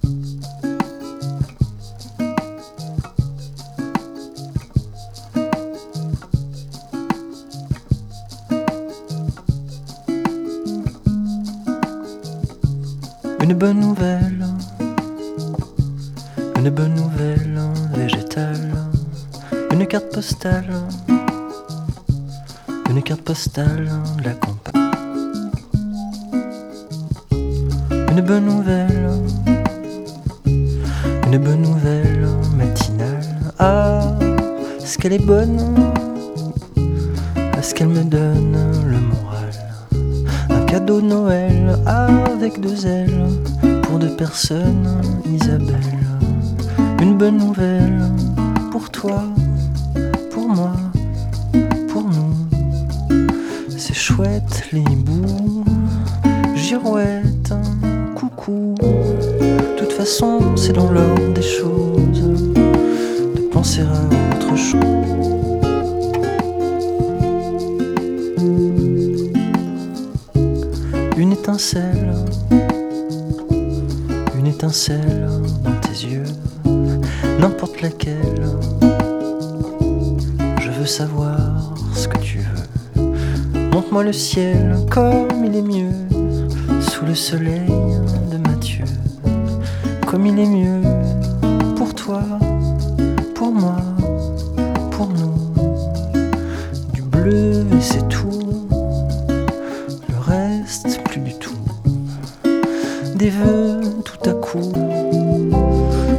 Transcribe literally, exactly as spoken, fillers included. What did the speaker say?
Une bonne nouvelle, une bonne nouvelle végétale, une carte postale, une carte postale de la campagne. Une bonne nouvelle, une bonne nouvelle matinale. Ah, est-ce qu'elle est bonne? Est-ce qu'elle me donne le moral? Un cadeau de Noël avec deux ailes pour deux personnes, Isabelle. Une bonne nouvelle pour toi, pour moi, pour nous. C'est chouette les hiboux, girouette, coucou. De toute façon, c'est dans l'ordre des choses de penser à autre chose. Une étincelle, une étincelle dans tes yeux, n'importe laquelle. Je veux savoir ce que tu veux. Montre-moi le ciel comme il est mieux, sous le soleil de Mathieu. Comme il est mieux pour toi, pour moi, pour nous. Du bleu et c'est tout, le reste plus du tout. Des vœux tout à coup,